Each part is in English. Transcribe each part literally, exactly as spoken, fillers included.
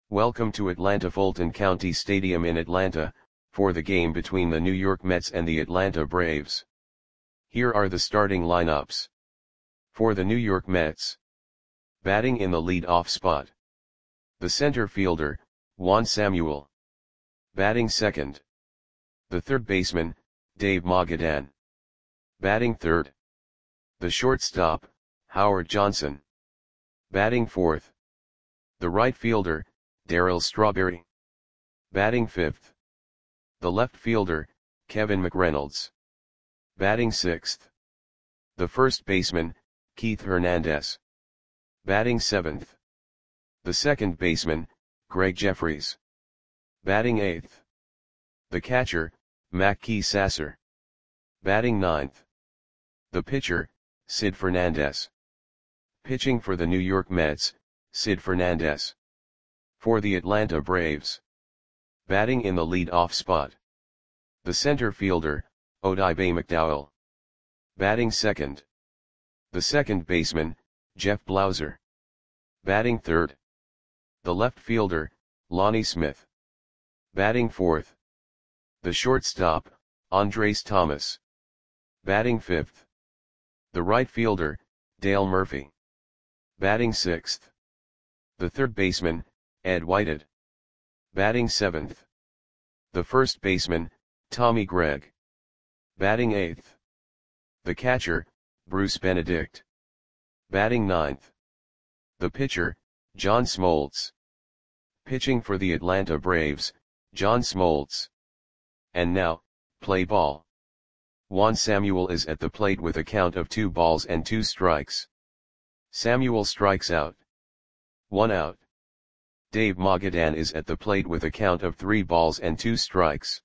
Welcome to Atlanta Fulton County Stadium in Atlanta, for the game between the New York Mets and the Atlanta Braves. Here are the starting lineups. For the New York Mets. Batting in the lead-off spot. The center fielder, Juan Samuel. Batting second. The third baseman, Dave Magadan. Batting third. The shortstop, Howard Johnson. Batting fourth. The right fielder, Darryl Strawberry. Batting fifth. The left fielder, Kevin McReynolds. Batting sixth. The first baseman, Keith Hernandez. Batting seventh. The second baseman, Greg Jefferies. Batting eighth. The catcher, Mackey Sasser. Batting ninth. The pitcher, Sid Fernandez. Pitching for the New York Mets, Sid Fernandez. For the Atlanta Braves. Batting in the lead-off spot. The center fielder, Odibe McDowell. Batting second. The second baseman, Jeff Blauser. Batting third. The left fielder, Lonnie Smith. Batting fourth. The shortstop, Andres Thomas. Batting fifth. The right fielder, Dale Murphy. Batting sixth. The third baseman, Ed Whitehead. Batting seventh. The first baseman, Tommy Gregg. Batting eighth. The catcher, Bruce Benedict. Batting ninth. The pitcher, John Smoltz. Pitching for the Atlanta Braves, John Smoltz. And now, play ball. Juan Samuel is at the plate with a count of two balls and two strikes. Samuel strikes out. One out. Dave Magadan is at the plate with a count of three balls and two strikes.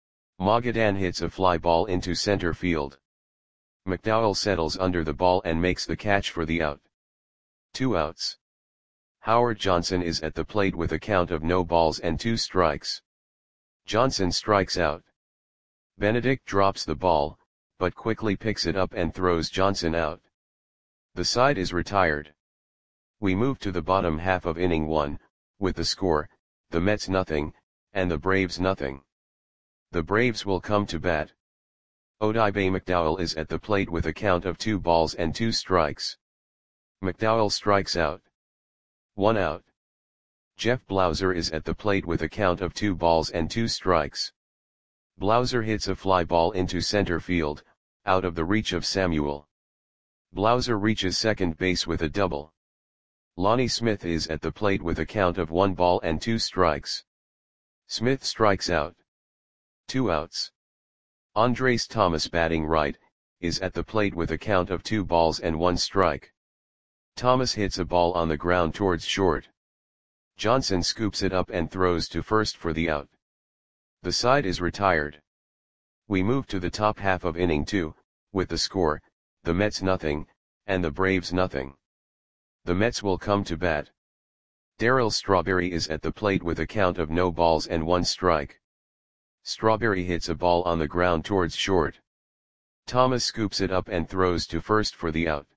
Magadan hits a fly ball into center field. McDowell settles under the ball and makes the catch for the out. Two outs. Howard Johnson is at the plate with a count of no balls and two strikes. Johnson strikes out. Benedict drops the ball, but quickly picks it up and throws Johnson out. The side is retired. We move to the bottom half of inning one, with the score, the Mets nothing, and the Braves nothing. The Braves will come to bat. Odibe McDowell is at the plate with a count of two balls and two strikes. McDowell strikes out. One out. Jeff Blauser is at the plate with a count of two balls and two strikes. Blauser hits a fly ball into center field, out of the reach of Samuel. Blauser reaches second base with a double. Lonnie Smith is at the plate with a count of one ball and two strikes. Smith strikes out. Two outs. Andres Thomas, batting right, is at the plate with a count of two balls and one strike. Thomas hits a ball on the ground towards short. Johnson scoops it up and throws to first for the out. The side is retired. We move to the top half of inning two, with the score, the Mets nothing, and the Braves nothing. The Mets will come to bat. Darryl Strawberry is at the plate with a count of no balls and one strike. Strawberry hits a ball on the ground towards short. Thomas scoops it up and throws to first for the out.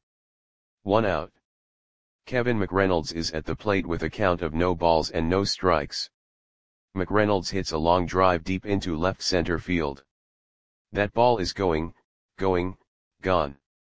One out. Kevin McReynolds is at the plate with a count of no balls and no strikes. McReynolds hits a long drive deep into left center field. That ball is going, going, gone.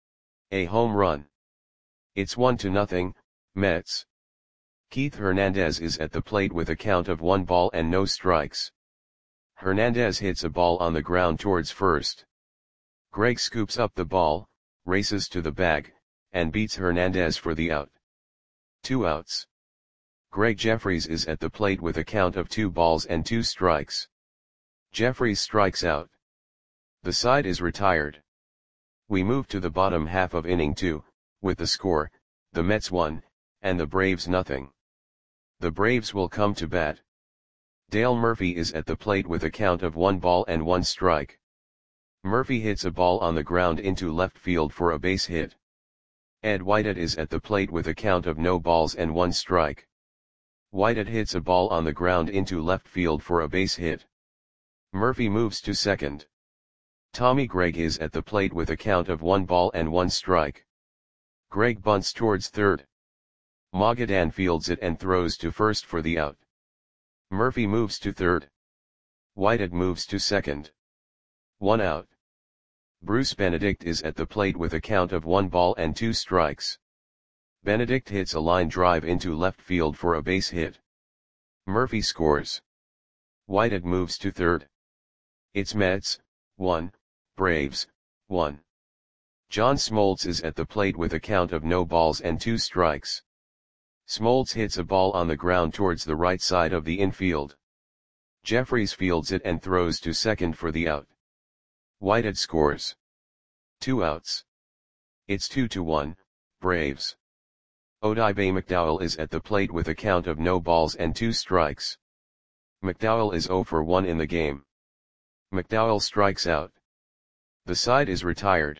A home run. It's one to nothing, Mets. Keith Hernandez is at the plate with a count of one ball and no strikes. Hernandez hits a ball on the ground towards first. Greg scoops up the ball, races to the bag, and beats Hernandez for the out. Two outs. Greg Jefferies is at the plate with a count of two balls and two strikes. Jefferies strikes out. The side is retired. We move to the bottom half of inning two, with the score, the Mets one, and the Braves nothing. The Braves will come to bat. Dale Murphy is at the plate with a count of one ball and one strike. Murphy hits a ball on the ground into left field for a base hit. Ed Whitehead is at the plate with a count of no balls and one strike. Whitehead hits a ball on the ground into left field for a base hit. Murphy moves to second. Tommy Gregg is at the plate with a count of one ball and one strike. Gregg bunts towards third. Magadan fields it and throws to first for the out. Murphy moves to third. Whitehead moves to second. One out. Bruce Benedict is at the plate with a count of one ball and two strikes. Benedict hits a line drive into left field for a base hit. Murphy scores. Whitehead moves to third. It's Mets, one, Braves, one. John Smoltz is at the plate with a count of no balls and two strikes. Smoltz hits a ball on the ground towards the right side of the infield. Jeffries fields it and throws to second for the out. Whitehead scores. Two outs. It's two to one, Braves. Odibe McDowell is at the plate with a count of no balls and two strikes. McDowell is zero for one in the game. McDowell strikes out. The side is retired.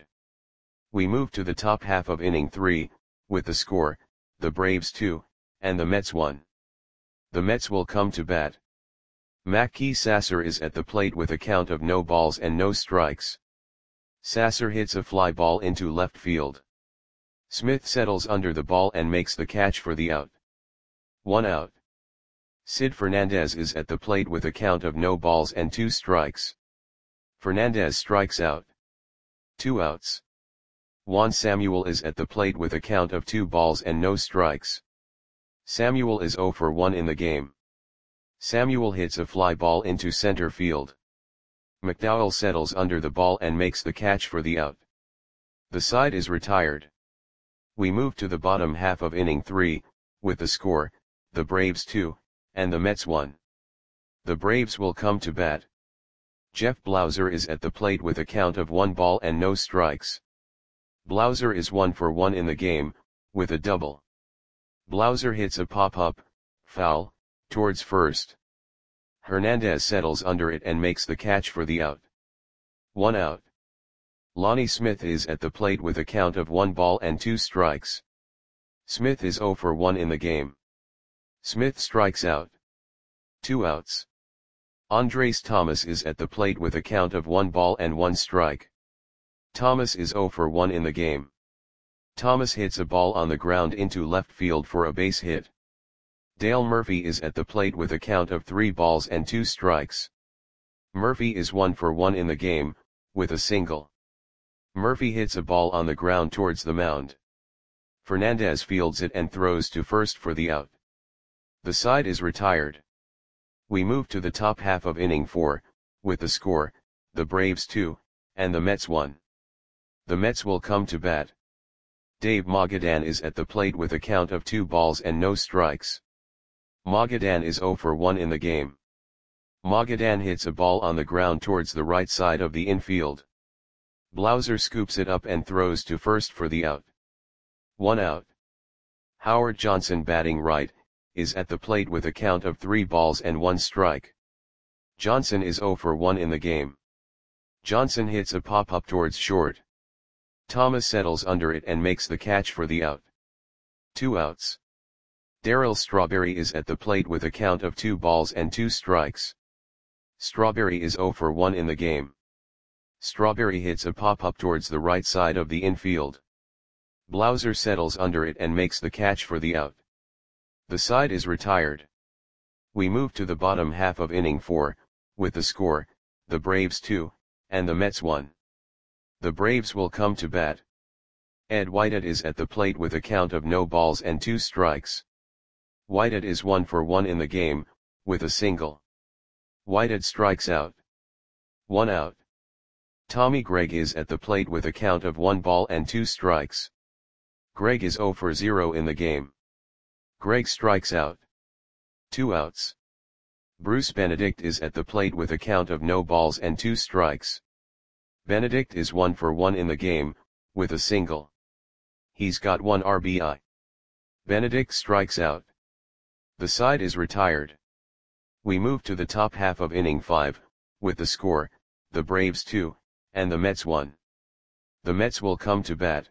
We move to the top half of inning three, with the score, the Braves two, and the Mets one. The Mets will come to bat. Mackey Sasser is at the plate with a count of no balls and no strikes. Sasser hits a fly ball into left field. Smith settles under the ball and makes the catch for the out. One out. Sid Fernandez is at the plate with a count of no balls and two strikes. Fernandez strikes out. Two outs. Juan Samuel is at the plate with a count of two balls and no strikes. Samuel is zero for one in the game. Samuel hits a fly ball into center field. McDowell settles under the ball and makes the catch for the out. The side is retired. We move to the bottom half of inning three, with the score, the Braves two, and the Mets one. The Braves will come to bat. Jeff Blauser is at the plate with a count of one ball and no strikes. Blauser is one for one in the game, with a double. Blauser hits a pop-up, foul, towards first. Hernandez settles under it and makes the catch for the out. One out. Lonnie Smith is at the plate with a count of one ball and two strikes. Smith is zero for one in the game. Smith strikes out. Two outs. Andres Thomas is at the plate with a count of one ball and one strike. Thomas is zero for one in the game. Thomas hits a ball on the ground into left field for a base hit. Dale Murphy is at the plate with a count of three balls and two strikes. Murphy is one for one in the game, with a single. Murphy hits a ball on the ground towards the mound. Fernandez fields it and throws to first for the out. The side is retired. We move to the top half of inning four, with the score, the Braves two, and the Mets one. The Mets will come to bat. Dave Magadan is at the plate with a count of two balls and no strikes. Magadan is zero for one in the game. Magadan hits a ball on the ground towards the right side of the infield. Blauser scoops it up and throws to first for the out. One out. Howard Johnson, batting right, is at the plate with a count of three balls and one strike. Johnson is zero for one in the game. Johnson hits a pop-up towards short. Thomas settles under it and makes the catch for the out. Two outs. Darryl Strawberry is at the plate with a count of two balls and two strikes. Strawberry is zero for one in the game. Strawberry hits a pop-up towards the right side of the infield. Blauser settles under it and makes the catch for the out. The side is retired. We move to the bottom half of inning four, with the score, the Braves two, and the Mets one. The Braves will come to bat. Ed Whitehead is at the plate with a count of no balls and two strikes. Whitehead is one for one in the game, with a single. Whitehead strikes out. One out. Tommy Gregg is at the plate with a count of one ball and two strikes. Gregg is zero for zero in the game. Gregg strikes out. Two outs. Bruce Benedict is at the plate with a count of no balls and two strikes. Benedict is one for one in the game, with a single. He's got one R B I. Benedict strikes out. The side is retired. We move to the top half of inning five, with the score, the Braves two, and the Mets one. The Mets will come to bat.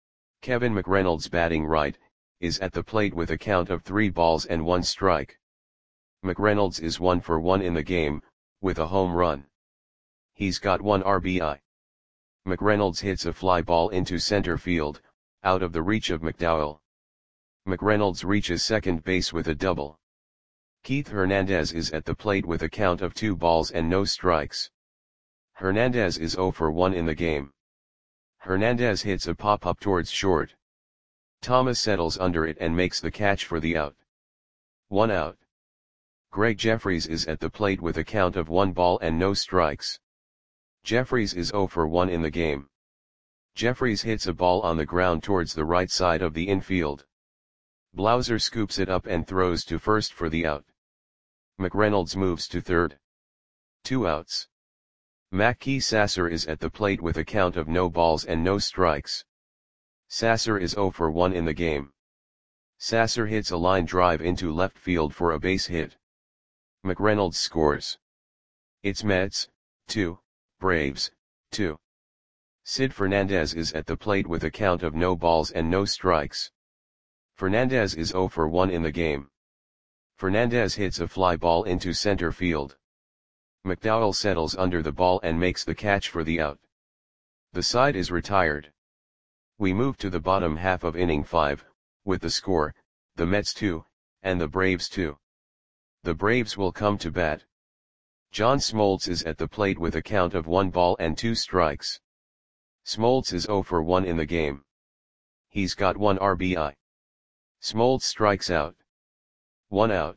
Kevin McReynolds, batting right, is at the plate with a count of three balls and one strike. McReynolds is one for one in the game, with a home run. He's got one R B I. McReynolds hits a fly ball into center field, out of the reach of McDowell. McReynolds reaches second base with a double. Keith Hernandez is at the plate with a count of two balls and no strikes. Hernandez is zero for one in the game. Hernandez hits a pop-up towards short. Thomas settles under it and makes the catch for the out. One out. Greg Jefferies is at the plate with a count of one ball and no strikes. Jefferies is zero for one in the game. Jefferies hits a ball on the ground towards the right side of the infield. Blauser scoops it up and throws to first for the out. McReynolds moves to third. Two outs. Mackey Sasser is at the plate with a count of no balls and no strikes. Sasser is zero for one in the game. Sasser hits a line drive into left field for a base hit. McReynolds scores. It's Mets, two, Braves, two. Sid Fernandez is at the plate with a count of no balls and no strikes. Fernandez is zero for one in the game. Fernandez hits a fly ball into center field. McDowell settles under the ball and makes the catch for the out. The side is retired. We move to the bottom half of inning five, with the score, the Mets two, and the Braves two. The Braves will come to bat. John Smoltz is at the plate with a count of one ball and two strikes. Smoltz is zero for one in the game. He's got one R B I. Smoltz strikes out. One out.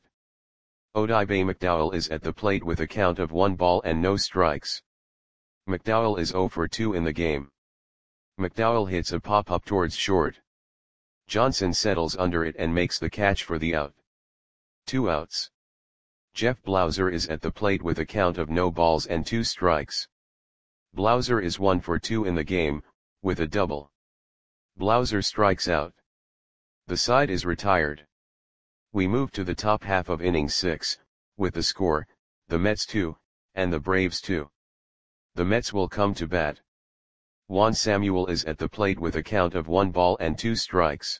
Odibe McDowell is at the plate with a count of one ball and no strikes. McDowell is zero for two in the game. McDowell hits a pop-up towards short. Johnson settles under it and makes the catch for the out. Two outs. Jeff Blauser is at the plate with a count of no balls and two strikes. Blauser is one for two in the game, with a double. Blauser strikes out. The side is retired. We move to the top half of inning six, with the score, the Mets two, and the Braves two. The Mets will come to bat. Juan Samuel is at the plate with a count of one ball and two strikes.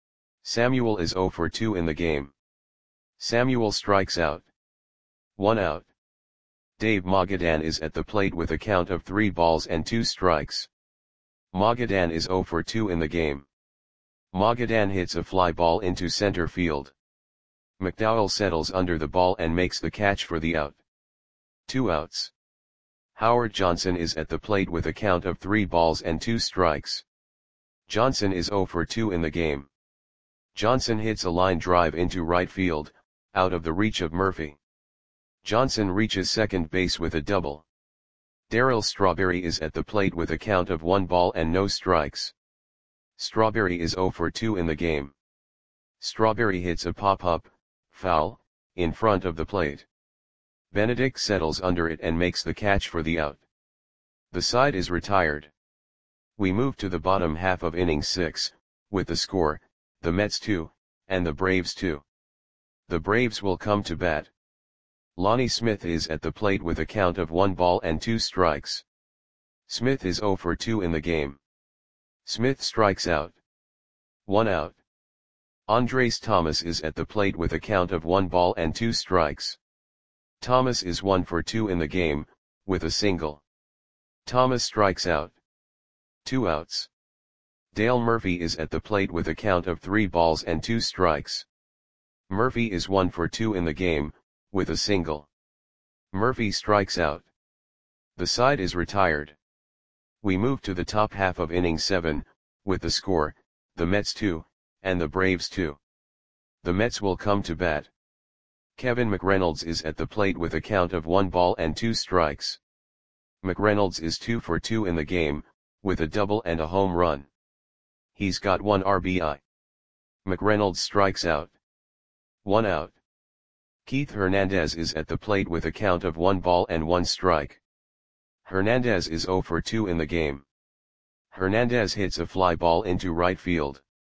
Samuel is zero for two in the game. Samuel strikes out. One out. Dave Magadan is at the plate with a count of three balls and two strikes. Magadan is zero for two in the game. Magadan hits a fly ball into center field. McDowell settles under the ball and makes the catch for the out. Two outs. Howard Johnson is at the plate with a count of three balls and two strikes. Johnson is zero for two in the game. Johnson hits a line drive into right field, out of the reach of Murphy. Johnson reaches second base with a double. Darryl Strawberry is at the plate with a count of one ball and no strikes. Strawberry is zero for two in the game. Strawberry hits a pop-up, foul, in front of the plate. Benedict settles under it and makes the catch for the out. The side is retired. We move to the bottom half of inning six, with the score, the Mets two, and the Braves two. The Braves will come to bat. Lonnie Smith is at the plate with a count of one ball and two strikes. Smith is zero for two in the game. Smith strikes out. One out. Andres Thomas is at the plate with a count of one ball and two strikes. Thomas is one for two in the game, with a single. Thomas strikes out. Two outs. Dale Murphy is at the plate with a count of three balls and two strikes. Murphy is one for two in the game, with a single. Murphy strikes out. The side is retired. We move to the top half of inning seven, with the score, the Mets two, and the Braves two. The Mets will come to bat. Kevin McReynolds is at the plate with a count of one ball and two strikes. McReynolds is two for two in the game, with a double and a home run. He's got one R B I. McReynolds strikes out. One out. Keith Hernandez is at the plate with a count of one ball and one strike. Hernandez is zero for two in the game. Hernandez hits a fly ball into right field.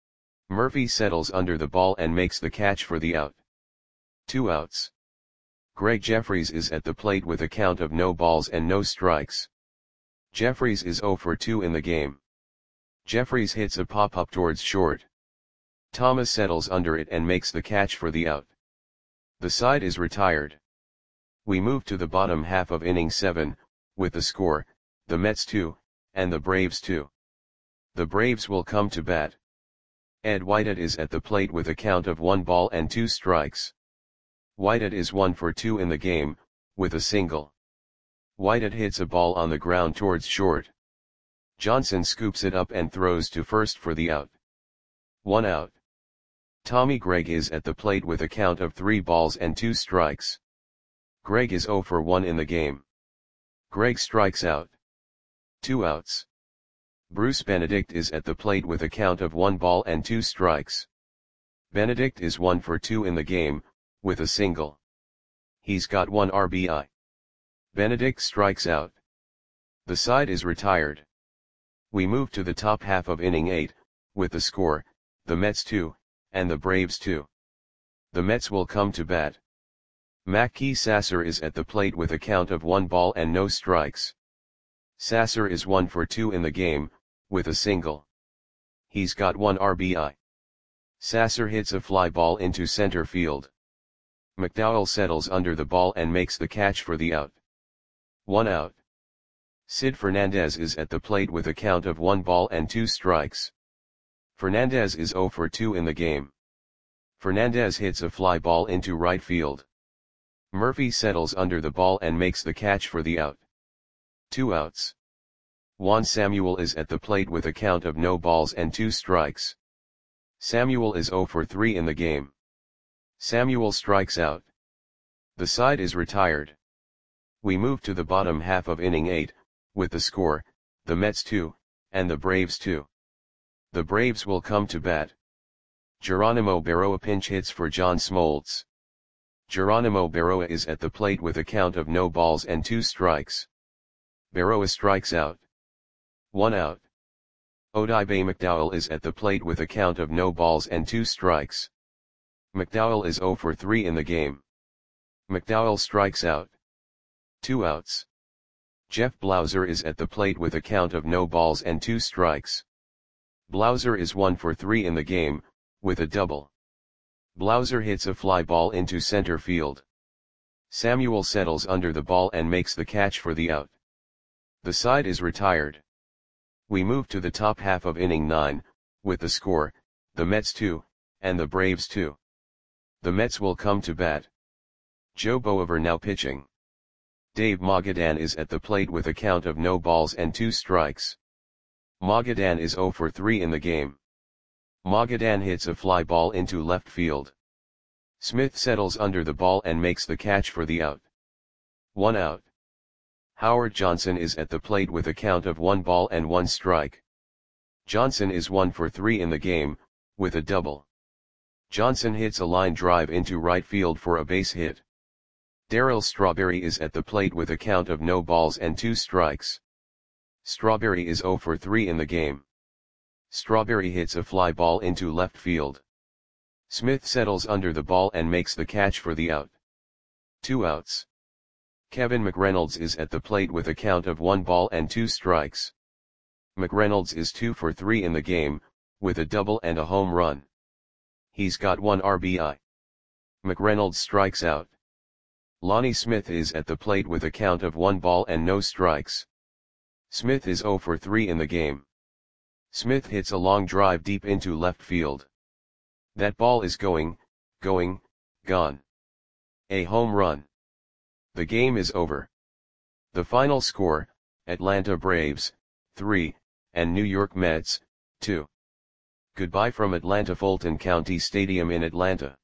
Murphy settles under the ball and makes the catch for the out. Two outs. Greg Jefferies is at the plate with a count of no balls and no strikes. Jefferies is zero for two in the game. Jefferies hits a pop-up towards short. Thomas settles under it and makes the catch for the out. The side is retired. We move to the bottom half of inning seven, with the score, the Mets two, and the Braves two. The Braves will come to bat. Ed Whitehead is at the plate with a count of one ball and two strikes. Whitehead is one for two in the game, with a single. Whitehead hits a ball on the ground towards short. Johnson scoops it up and throws to first for the out. One out. Tommy Gregg is at the plate with a count of three balls and two strikes. Gregg is zero for one in the game. Gregg strikes out. Two outs. Bruce Benedict is at the plate with a count of one ball and two strikes. Benedict is one for two in the game, with a single. He's got one R B I. Benedict strikes out. The side is retired. We move to the top half of inning eight, with the score, the Mets two, and the Braves two. The Mets will come to bat. Mackey Sasser is at the plate with a count of one ball and no strikes. Sasser is one for two in the game, with a single. He's got one R B I. Sasser hits a fly ball into center field. McDowell settles under the ball and makes the catch for the out. One out. Sid Fernandez is at the plate with a count of one ball and two strikes. Fernandez is zero for two in the game. Fernandez hits a fly ball into right field. Murphy settles under the ball and makes the catch for the out. Two outs. Juan Samuel is at the plate with a count of no balls and two strikes. Samuel is zero for three in the game. Samuel strikes out. The side is retired. We move to the bottom half of inning eight, with the score, the Mets two, and the Braves two. The Braves will come to bat. Geronimo Berroa pinch hits for John Smoltz. Geronimo Berroa is at the plate with a count of no balls and two strikes. Berroa strikes out. One out. Odibe McDowell is at the plate with a count of no balls and two strikes. McDowell is zero for three in the game. McDowell strikes out. Two outs. Jeff Blauser is at the plate with a count of no balls and two strikes. Blauser is one for three in the game, with a double. Blauser hits a fly ball into center field. Samuel settles under the ball and makes the catch for the out. The side is retired. We move to the top half of inning nine, with the score, the Mets two, and the Braves two. The Mets will come to bat. Joe Boever now pitching. Dave Magadan is at the plate with a count of no balls and two strikes. Magadan is zero for three in the game. Magadan hits a fly ball into left field. Smith settles under the ball and makes the catch for the out. One out. Howard Johnson is at the plate with a count of one ball and one strike. Johnson is one for three in the game, with a double. Johnson hits a line drive into right field for a base hit. Darryl Strawberry is at the plate with a count of no balls and two strikes. Strawberry is zero for three in the game. Strawberry hits a fly ball into left field. Smith settles under the ball and makes the catch for the out. Two outs. Kevin McReynolds is at the plate with a count of one ball and two strikes. McReynolds is two for three in the game, with a double and a home run. He's got one R B I. McReynolds strikes out. Lonnie Smith is at the plate with a count of one ball and no strikes. Smith is zero for three in the game. Smith hits a long drive deep into left field. That ball is going, going, gone. A home run. The game is over. The final score, Atlanta Braves, three, and New York Mets, two. Goodbye from Atlanta Fulton County Stadium in Atlanta.